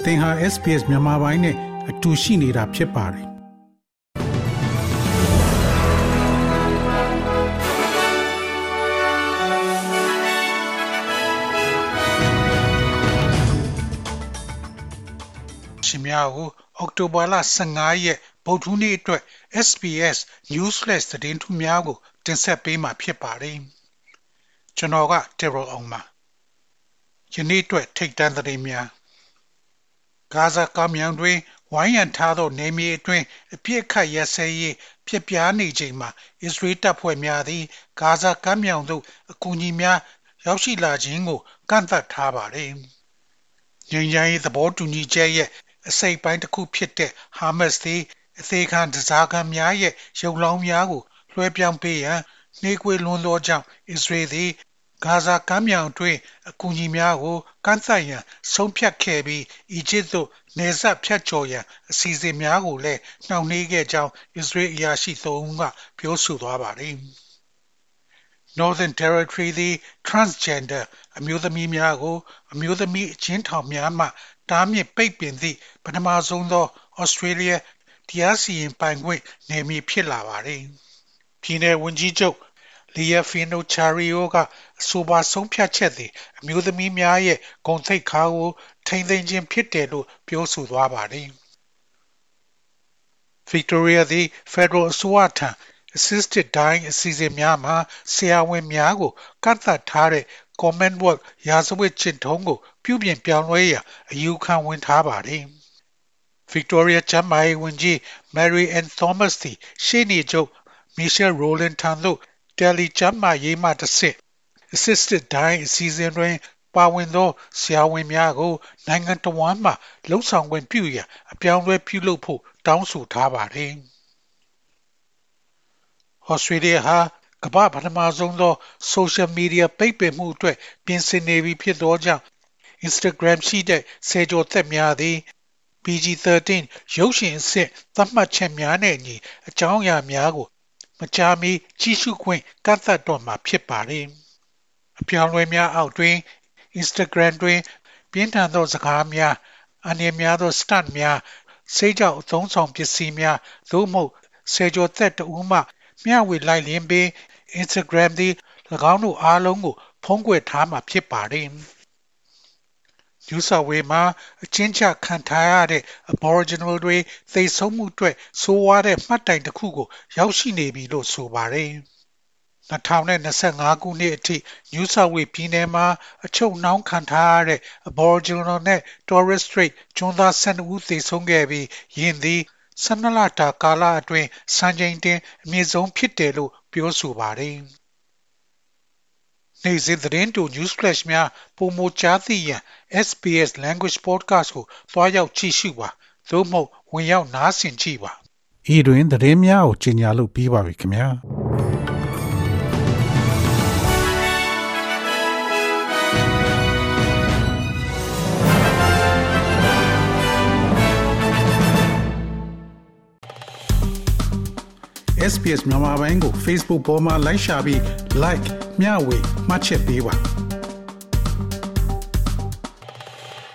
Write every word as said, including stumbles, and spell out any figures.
သင်ဟာ เอส พี เอส မြန်မာပိုင်းနဲ့အတူရှိနေတာဖြစ်ပါတယ်။ရှင်များကိုအောက်တိုဘာလဆယ့်ငါးရက်ဗုဒ္ဓဟူးနေ့အတွက် เอส พี เอส News Flash သတင်းထူးများကိုတင်ဆက်ပေးမှာဖြစ်ပါတယ်။ကျွန်တော်ကတေရိုအောင်ပါ။ယနေ့အတွက်ထိပ်တန်းသတင်းများဂါဇာကမ်းမြောင်တွင်ဝိုင်းရံထားသောနေမြေအတွင်းအပြစ်ခတ်ရက်စဲရေးဖြစ်ပြားနေချိန်မှာအစ္စရေးတပ်ဖွဲ့များသည်ဂါဇာကမ်းမြောင်သို့အကူအညီများရောက်ရှိလာခြင်းကိုကန့်သတ်ထားပါသည်။ငြိမ်းချမ်းရေးသဘောတူညီချက်ရဲ့အစိပ်ပိုင်းတစ်ခုဖြစ်တဲ့ဟာမတ်စ်သည်အသေးခံတစားခံများရဲ့ရုပ်လောင်းများကိုလွှဲပြောင်းပေးရန်နှေးကွေးလွန်းသောကြောင့်အစ္စရေးသည်ဂါဇာကမ်းမြောင်တွင်အကူအညီများကိုကန့်သတ်ရန်ဆုံးဖြတ်ခဲ့ပြီးအီဂျစ်သို့နယ်စပ်ဖြတ်ကျော်ရန်အစီအစဉ်များကိုလည်းနှောင့်နှေးခဲ့ကြောင်းအစ္စရေးအရာရှိသုံးဦးကပြောဆိုသွားပါတယ်။ Northern Territory သည် transgender အမျိုးသမီးများကိုအမျိုးသမီးအချင်းထောင်များမှတားမြစ်ပိတ်ပင်သည့်ပထမဆုံးသော Australia တရားစီရင်ပိုင်ခွင့်နယ်မြေဖြစ်လာပါတယ်။ပြည်내ဝန်ကြီးချုပ်Leah Finucaneကအဆိုပါဆုံးဖြတ်ချက်သည်အမျိုးသမီးများရဲ့ဂုဏ်သိက္ခာကိုထိန်းသိမ်းခြင်းဖြစ်တယ်လို့ပြောဆိုသွားပါတယ်။ Victoria သည် Federal အစိုးရထံ Assisted Dying အစီအစဉ်များမှာဆရာဝန်များကိုကန့်သတ်ထားတဲ့ Commonwealth ရာဇဝတ်ကျင့်ထုံးကိုပြုပြင်ပြောင်းလဲရန်အယူခံဝင်ထားပါတယ်။ Victoria ကျန်းမာရေးဝန်ကြီး Mary-Ann Thomas သည်ရှေ့နေချုပ် Michelle Rowland ထံသို့တယ်လီကျန်းမာရေးမှတဆင့် Assisted Dying အစီအစဉ်တွင်ပါဝင်သောဆရာဝန်များကိုနိုင်ငံတော်ဝန်မှလှုပ်ဆောင်ခွင့်ပြုရန်အပြောင်းအလဲပြုလုပ်ဖို့တောင်းဆိုထားပါတယ်။ Australia ဟာကမ္ဘာပထမဆုံးသော Social Media ပိတ်ပင်မှုအတွက်ပြင်ဆင်နေပြီဖြစ်သောကြောင့် Instagram ရှိတဲ့ဆယ်ကျော်သက်များသည် ပီ ဂျီ သirteen ရုပ်ရှင်အဆင့်သတ်မှတ်ချက်များနဲ့အညီအကြောင်းအရာများကိုမကြာမီကြည့်ရှုခွင့်ကန့်သတ်တော့မှာဖြစ်ပါတယ်။အပြောင်းအလဲများအောက်တွင် Instagram တွင်ပြင်းထန်သောစကားများအန္တရာယ်များသော stunt များစိတ်ကြောက်အသုံးဆောင်ပစ္စည်းများသို့မဟုတ်ဆယ်ကျော်သက်တဦးမှမျှဝေလိုက်လျင်ပင် Instagram သည်၎င်းတို့အားလုံးကိုဖုံးကွယ်ထားမှာဖြစ်ပါတယ်။ New South Wales မှာအချင်းချခံထားရတဲ့ Aboriginal တွေသေဆုံးမှုအတွက်ဆိုးဝါးတဲ့မှတ်တိုင်တစ်ခုကိုရောက်ရှိနေပြီလို့ဆိုပါတယ်။၂၀၂၅ခုနှစ်အထိ New South Wales ပြည်နယ်မှာအချုပ်နှောင်းခံထားရတဲ့ Aboriginal နဲ့ Torres Strait ကျွန်းသား၁၂ဦးသေဆုံးခဲ့ပြီးယင်းသည်၁၂လတာကာလအတွင်းစံချိန်တင်အမြင့်ဆုံးဖြစ်တယ်လို့ပြောဆိုပါတယ်။နေ့စဉ်သတင်းတူ News Flash များပိုမိုကြားသိရန် เอส พี เอส Language Podcast ကိုသွားရောက်ကြည့်ရှုပါသို့မဟုတ်ဝင်ရောက်နားဆင်ကြည့်ပါဤတွင်သတင်းများကိုကြီးညာလို့ပြီးပါပြီခင်ဗျာเอส พี เอส မြန်မာပိုင်းကို Facebook ပေါ်မှာ like ရှာပြီး like မျှဝေမှတ်ချက်ပေးပါ